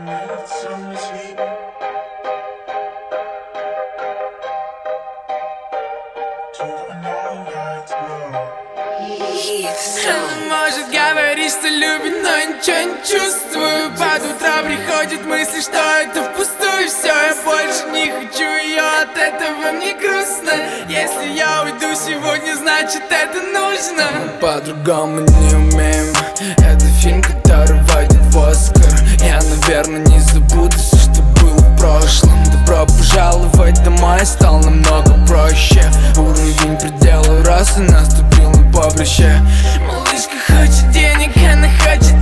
Может говорить, что любит, но ничего не чувствую. Под утро приходит мысль, что это впустую. Все, я больше не хочу ее, от этого мне грустно. Если я уйду сегодня, значит это нужно. Мы по-другому не умеем. Это фильм, который войдет в Оскар. Я, наверное, не забуду все, что было в прошлом. Добро пожаловать домой, стал намного проще. Уровень предела рос, и наступил на поприще. Малышка хочет денег, она хочет